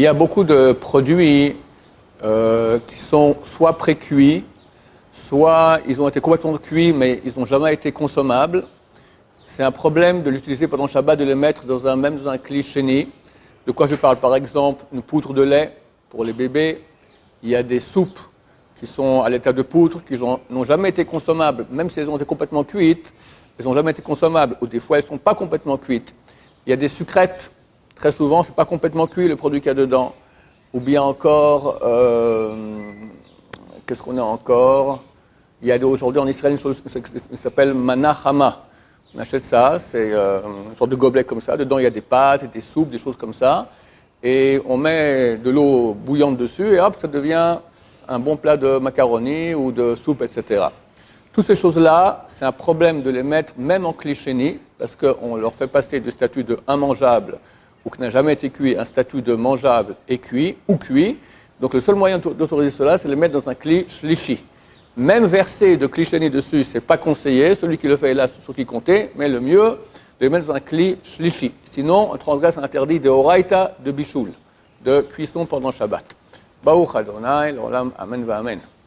Il y a beaucoup de produits qui sont soit pré-cuits, soit ils ont été complètement cuits, mais ils n'ont jamais été consommables. C'est un problème de l'utiliser pendant Shabbat, de les mettre dans un cli-chéni. De quoi je parle? Par exemple, une poudre de lait pour les bébés. Il y a des soupes qui sont à l'état de poudre, qui n'ont jamais été consommables, même si elles ont été complètement cuites, elles n'ont jamais été consommables, ou des fois elles ne sont pas complètement cuites. Il y a des sucrètes, très souvent, ce n'est pas complètement cuit le produit qu'il y a dedans. Ou bien encore, qu'est-ce qu'on a encore? Il y a aujourd'hui en Israël une chose qui s'appelle manachama. On achète ça, c'est une sorte de gobelet comme ça. Dedans, il y a des pâtes, des soupes, des choses comme ça. Et on met de l'eau bouillante dessus et hop, ça devient un bon plat de macaroni ou de soupe, etc. Toutes ces choses-là, c'est un problème de les mettre même en cli-chéni, parce qu'on leur fait passer du statut de immangeable ou qui n'a jamais été cuit, un statut de mangeable et cuit, ou cuit. Donc le seul moyen d'autoriser cela, c'est de les mettre dans un cli shlishi. Même verser de cli-chéni dessus, c'est pas conseillé. Celui qui le fait est là sur qui compter, mais le mieux, de les mettre dans un cli shlishi. Sinon, on transgresse un interdit de oraita, de bichoul, de cuisson pendant Shabbat. Baruch Adonai, l'olam, amen va amen.